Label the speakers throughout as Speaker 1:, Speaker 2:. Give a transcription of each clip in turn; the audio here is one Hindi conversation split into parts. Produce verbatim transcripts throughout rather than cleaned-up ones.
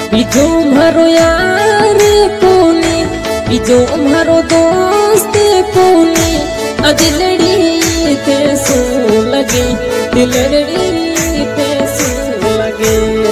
Speaker 1: बीजो मारो यार कोनी, बीजो मारो दोस्त कोनी, दिलड़ी ते सो लगे, दिलड़ी ते सो लगे।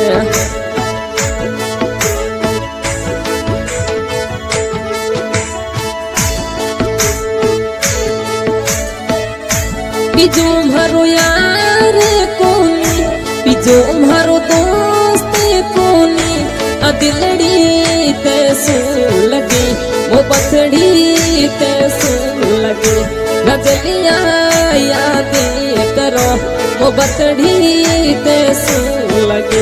Speaker 1: बीजो मारो यार कोनी, बीजो मारो दोस्त कोनी, दिलड़ी ते सो लगे, वो बसड़ी ते सो लगे। गजलिया याद करो, वो बसड़ी ते सो लगे।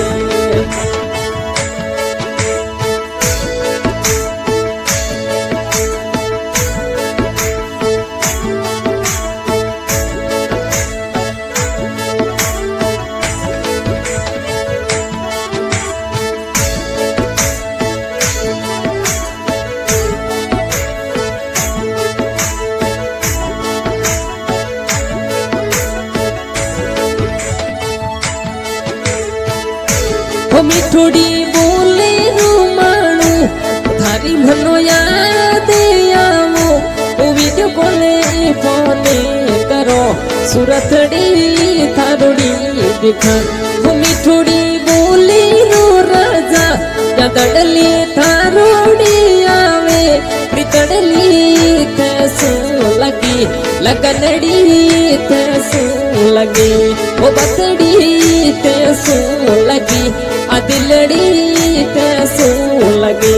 Speaker 1: हो मिठोड़ी बोले रुमाणु थारी मनो याद आवो, ओ वीडियो कॉले फोने करो, सूरतड़ी थारोड़ी दिखा। हो मिठोड़ी बोले रो राजा या दड़ली थारोड़ी आवे, प्रीतड़ली तैसो लगी, लगनड़ी तैसो लगी, ओ बसड़ी तैसो लगी, दिलड़ी ते सो लगे।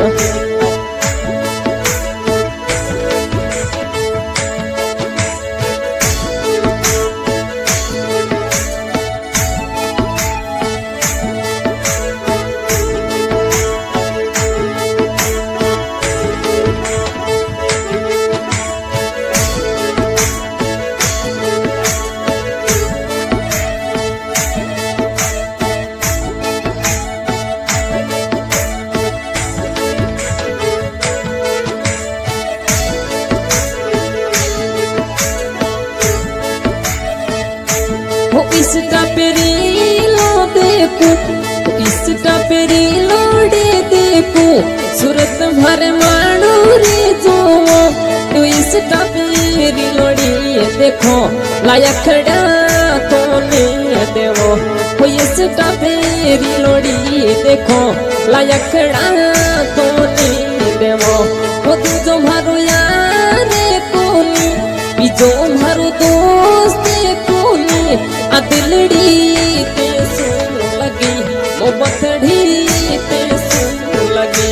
Speaker 1: वो इसका पेरी लो देखो, इसका पेरी लोड़े देखो, सूरत भर मानो रे जो, तो इसका पेरी लोड़ी देखो, लायक खड़ा कोने देवो। वो इसका पेरी लोड़ी देखो, लायक खड़ा कोने देवो। वो तुझो मारो यार कोनी, बीजो मारो दोस्त कोनी, दिलड़ी ते सो लगी, वो बसड़ी ते सो लगी।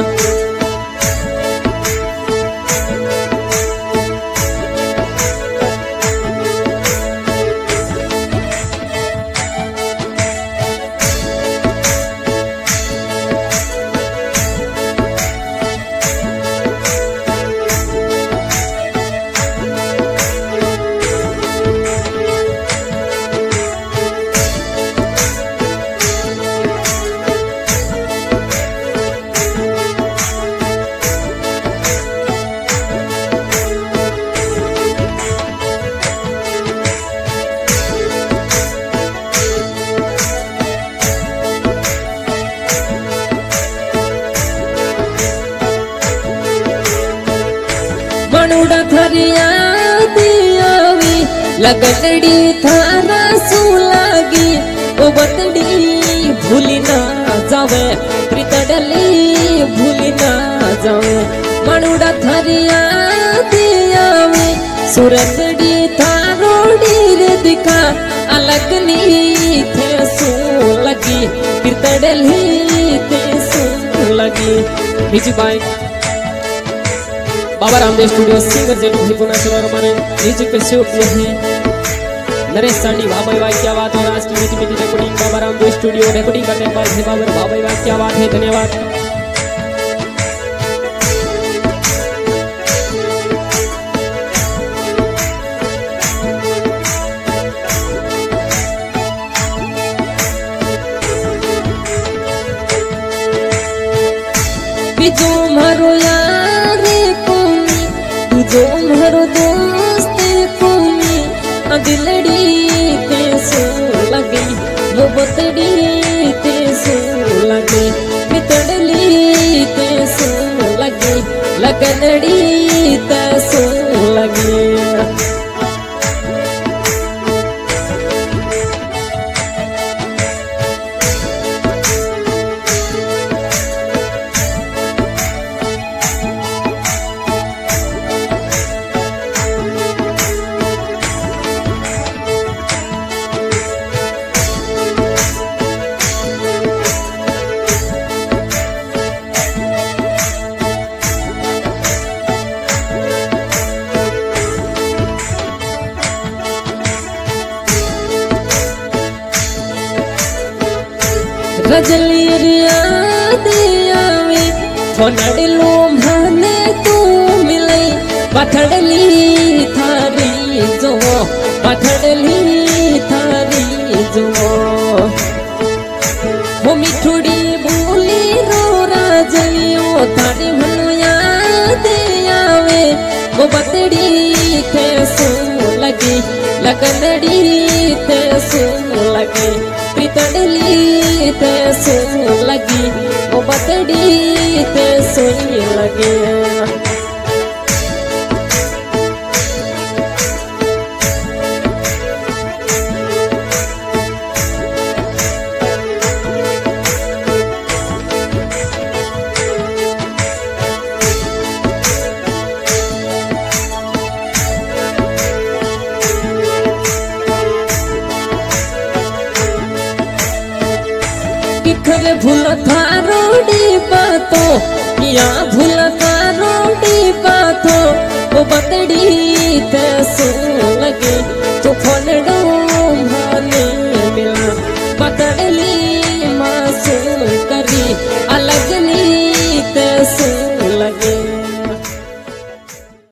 Speaker 1: मनुड़ा थरिया दियावी, लगनड़ी थारा सो लागी, ओ बतड़ी भूली ना जावे, प्रीतड़ली भूली ना जावे। मनुड़ा थरिया दियावी, सूरतड़ी थारोड़ी रे दिखा, अलगनी थे सो लगी, प्रीतड़ली ते सो लगी। बीजी by Baba Ramdev studio singer जेलू भी पुना चला रमाने म्यूजिक पे शूट यही नरेश सांडी बाबा भाई क्या बात है। आज की मीठी मीठी recording Baba Ramdev studio recording करने के बाद बाबा बाबा भाई क्या बात है। धन्यवाद। बीजो मारो यार कोनी, तुझो मारो दोस्त कोनी, दिलड़ी ते सो लगे, वो बतड़ी ते सो लगे। रजली याद आवे फोनडलो माने तू मिले पाथड़ली थारी जो पाथड़ली थारी जो हो मिठुड़ी बोली रो राजलियो थारी मन याद आवे वो बतड़ी थे सो लगी लगनड़ी थे सो लगी प्रीतड़ली थे सो लगी वो बतड़ी थे सो लगे भूल थारो बातो या भूल थारो बातो वो बतड़ी ते सो लगे